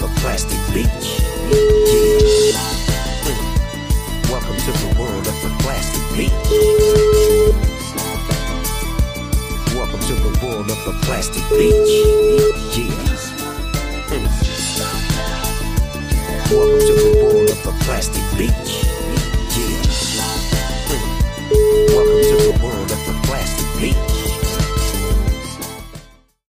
a plastic beach. Yeah. Welcome to the world of the plastic beach. Welcome to the world of the plastic beach. Yeah. Welcome to the world of the plastic beach. Yeah. Welcome to the world of the plastic beach.